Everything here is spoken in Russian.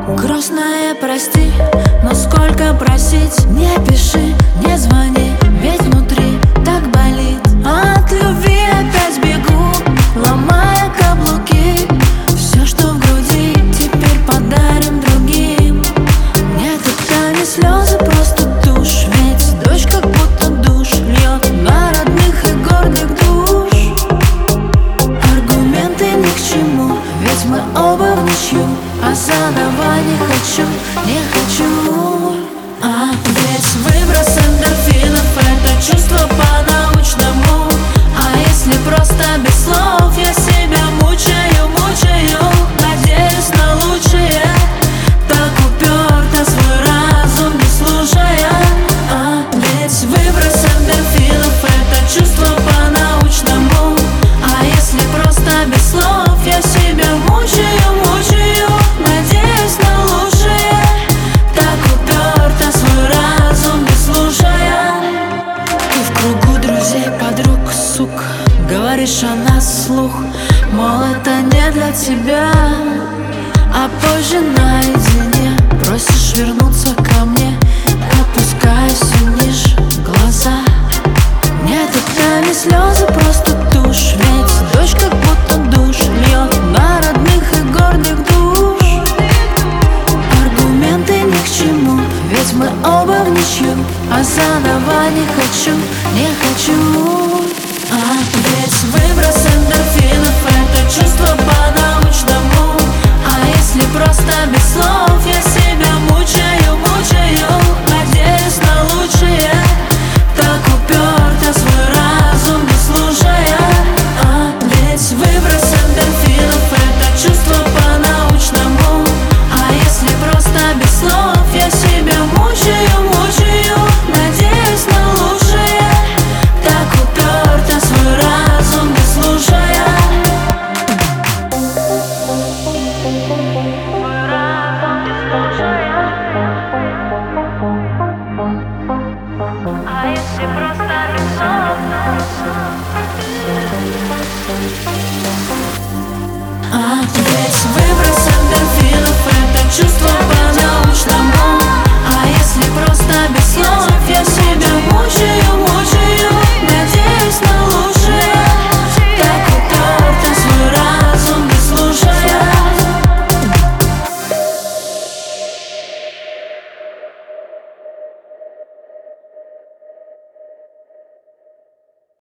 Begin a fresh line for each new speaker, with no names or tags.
Грустное, прости, но сколько просить? Не пиши, не звони, ведь внутри так болит. От любви опять бегу, ломая каблуки. Все, что в груди, теперь подарим другим. Нет, это не слезы, просто тушь. Ведь дождь как будто душ льет на родных и гордых душ. Аргументы ни к чему, ведь мы оба в ничью. А заново не хочу, не хочу. Ведь выброс эндорфинов — это чувство по-научному. А если просто без слов я себя мучаю, мучаю, надеюсь на лучшее, так уперто свой разум не слушая. Ведь выброс эндорфинов — это чувство по-научному. А если просто без слов я себя мучаю, мучаю, надеюсь на лучшее, так уперто свой разум не слушая. Ты в кругу друзей, подруг, сук, говоришь о нас вслух, мол, это не для тебя. А позже наедине просишь вернуться ко мне, опускаясь все ниже глаза. Нет, это не слезы, просто тушь. Ведь дождь как будто душ льет на родных и гордых душ. Аргументы ни к чему, ведь мы оба в ничью. А заново не хочу, не хочу. Ведь выброс эндорфинов — это чувство по-научному. А если просто без слов